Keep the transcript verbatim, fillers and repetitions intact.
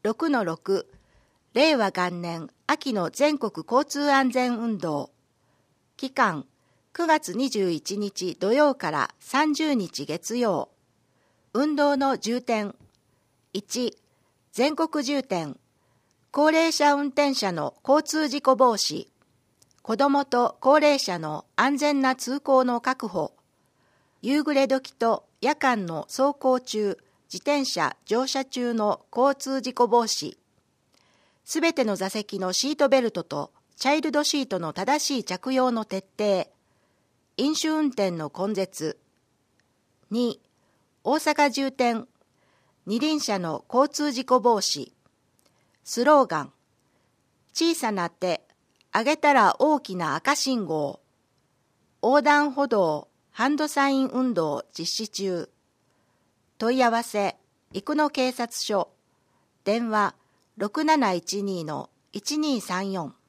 ろくのろく 令和元年秋の全国交通安全運動。期間くがつにじゅういちにち土曜からさんじゅうにち月曜。運動の重点。いち、全国重点。高齢者運転者の交通事故防止。子どもと高齢者の安全な通行の確保。夕暮れ時と夜間の走行中、自転車乗車中の交通事故防止。すべての座席のシートベルトとチャイルドシートの正しい着用の徹底。飲酒運転の根絶。に、大阪重点。二輪車の交通事故防止。スローガン。小さな手、上げたら大きな赤信号。横断歩道、ハンドサイン運動実施中。問い合わせ、生野警察署。電話ろくなないちにのいちにさんよん。